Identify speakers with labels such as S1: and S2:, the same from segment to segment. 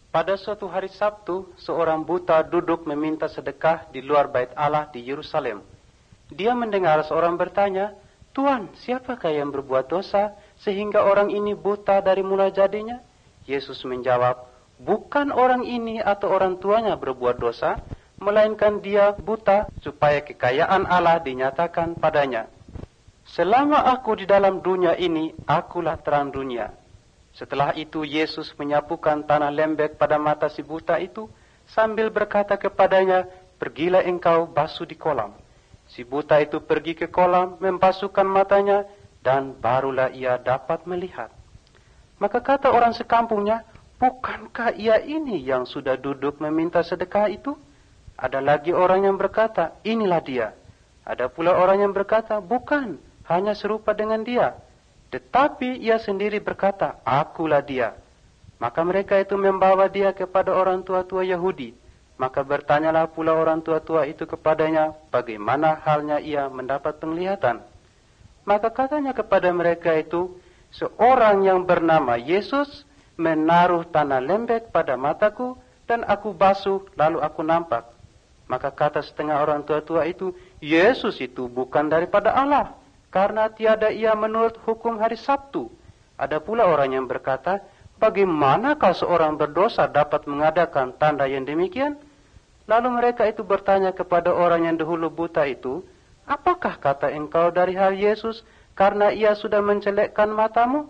S1: Pada suatu hari Sabtu, seorang buta duduk meminta sedekah di luar bait Allah di Yerusalem. Dia mendengar seorang bertanya, "Tuan, siapakah yang berbuat dosa sehingga orang ini buta dari mula jadinya?" Yesus menjawab, "Bukan orang ini atau orang tuanya berbuat dosa, melainkan dia buta supaya kekayaan Allah dinyatakan padanya. Selama aku di dalam dunia ini, akulah terang dunia." Setelah itu Yesus menyapukan tanah lembek pada mata si buta itu sambil berkata kepadanya, "Pergilah engkau basuh di kolam." Si buta itu pergi ke kolam, membasuhkan matanya, dan barulah ia dapat melihat. Maka kata orang sekampungnya, "Bukankah ia ini yang sudah duduk meminta sedekah itu?" Ada lagi orang yang berkata, "Inilah dia." Ada pula orang yang berkata, "Bukan, hanya serupa dengan dia." Tetapi ia sendiri berkata, "Akulah dia." Maka mereka itu membawa dia kepada orang tua-tua Yahudi. Maka bertanyalah pula orang tua-tua itu kepadanya, bagaimana halnya ia mendapat penglihatan. Maka katanya kepada mereka itu, "Seorang yang bernama Yesus menaruh tanah lembek pada mataku, dan aku basuh, lalu aku nampak." Maka kata setengah orang tua-tua itu, "Yesus itu bukan daripada Allah, karena tiada ia menurut hukum hari Sabtu." Ada pula orang yang berkata, "Bagaimanakah seorang berdosa dapat mengadakan tanda yang demikian?" Lalu mereka itu bertanya kepada orang yang dahulu buta itu, "Apakah kata engkau dari hal Yesus, karena ia sudah mencelekkan matamu?"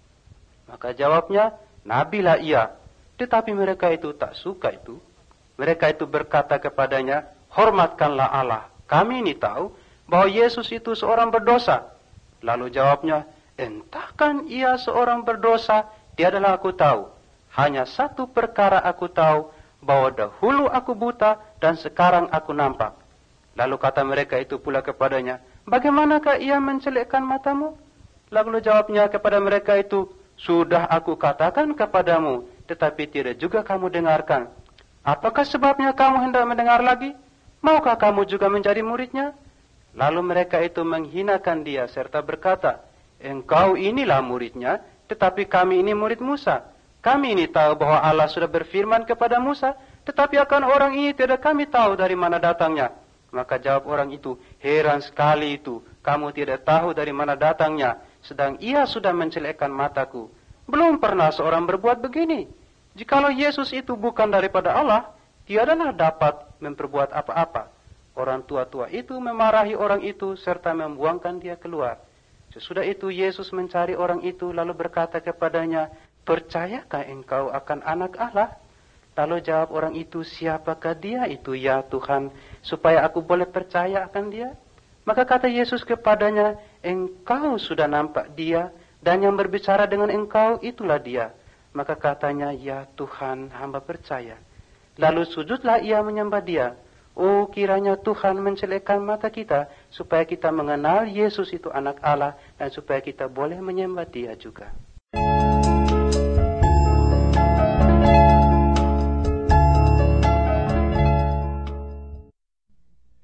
S1: Maka jawabnya, "Nabilah ia." Tetapi mereka itu tak suka itu. Mereka itu berkata kepadanya, "Hormatkanlah Allah. Kami ini tahu bahwa Yesus itu seorang berdosa." Lalu jawabnya, "Entahkan ia seorang berdosa, tiadalah aku tahu. Hanya satu perkara aku tahu, bahwa dahulu aku buta dan sekarang aku nampak." Lalu kata mereka itu pula kepadanya, "Bagaimanakah ia mencelekkan matamu?" Lalu jawabnya kepada mereka itu, "Sudah aku katakan kepadamu, tetapi tidak juga kamu dengarkan. Apakah sebabnya kamu hendak mendengar lagi? Maukah kamu juga menjadi muridnya?" Lalu mereka itu menghinakan dia serta berkata, "Engkau inilah muridnya, tetapi kami ini murid Musa. Kami ini tahu bahwa Allah sudah berfirman kepada Musa, tetapi akan orang ini tidak kami tahu dari mana datangnya." Maka jawab orang itu, "Heran sekali itu, kamu tidak tahu dari mana datangnya, sedang ia sudah mencelekkan mataku. Belum pernah seorang berbuat begini. Jikalau Yesus itu bukan daripada Allah, tiadalah dapat memperbuat apa-apa." Orang tua-tua itu memarahi orang itu serta membuangkan dia keluar. Sesudah itu Yesus mencari orang itu lalu berkata kepadanya, "Percayakah engkau akan Anak Allah?" Lalu jawab orang itu, "Siapakah dia itu ya Tuhan, supaya aku boleh percaya akan dia?" Maka kata Yesus kepadanya, "Engkau sudah nampak dia, dan yang berbicara dengan engkau itulah dia." Maka katanya, "Ya Tuhan, hamba percaya." Lalu sujudlah ia menyembah dia. Oh, kiranya Tuhan mencelekkan mata kita, supaya kita mengenal Yesus itu Anak Allah, dan supaya kita boleh menyembah dia juga.